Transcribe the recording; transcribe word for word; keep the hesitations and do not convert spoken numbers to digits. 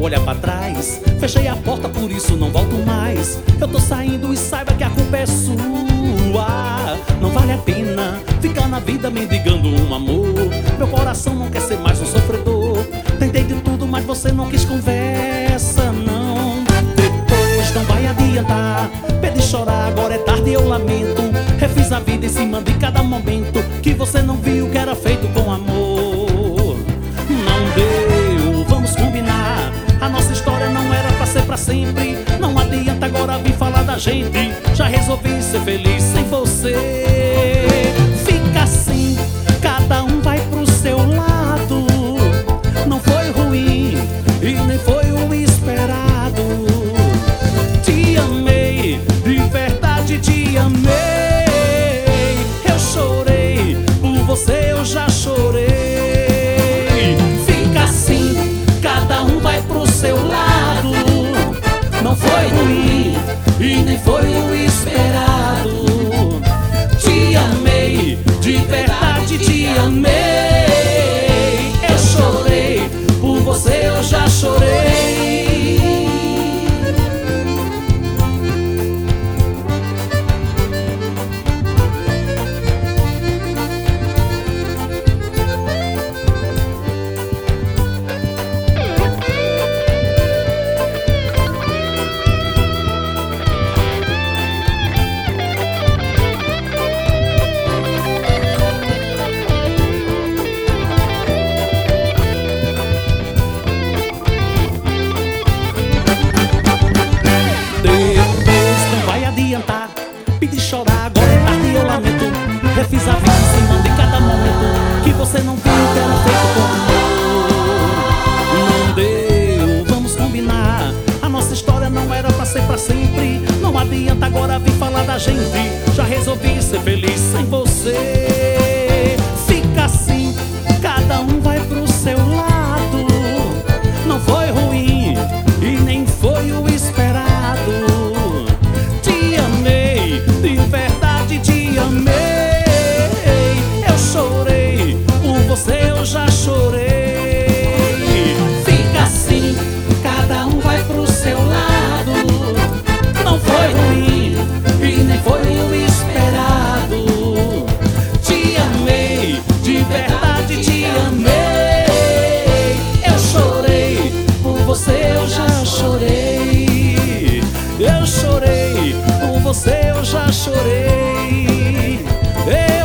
olhar pra trás. Fechei a porta, por isso não volto mais. Eu tô saindo e saiba que a culpa é sua. Não vale a pena ficar na vida mendigando um amor. Meu coração não quer ser mais um sofredor. Tentei de tudo, mas você não quis conversa, não. Depois não vai adiantar, pedi chorar, agora é tarde, eu lamento. Refiz a vida em cima de cada momento que você não viu que era feito com amor. Não deu, vamos combinar, a nossa história não era pra ser pra sempre. Não adianta agora vir falar da gente, já resolvi ser feliz sem você. Fica assim, cada um vai pro seu lado. Não foi ruim e nem foi o esperado. Te amei, de verdade te amei. Eu chorei, por você eu já chorei. Fica assim, cada um vai pro seu lado. Não foi ruim e nem foi o esperado. Te amei, de verdade te amei. Eu chorei, por você eu já chorei. Pedi chorar, agora é tarde, eu lamento. Refiz a vida em cima de cada momento que você não viu que era feito com amor. Não deu, vamos combinar, a nossa história não era pra ser pra sempre. Não adianta agora vir falar da gente, já resolvi ser feliz sem você. Fica assim, cada um vai pro seu lado. Não foi ruim e nem foi o esperado. Te amei, de verdade te amei. Eu chorei, por você eu já chorei. Fica assim, cada um vai pro seu lado. Não foi ruim e nem foi o esperado. Te amei, de verdade te amei. Eu chorei, por você eu já chorei. Eu chorei, por você eu já chorei.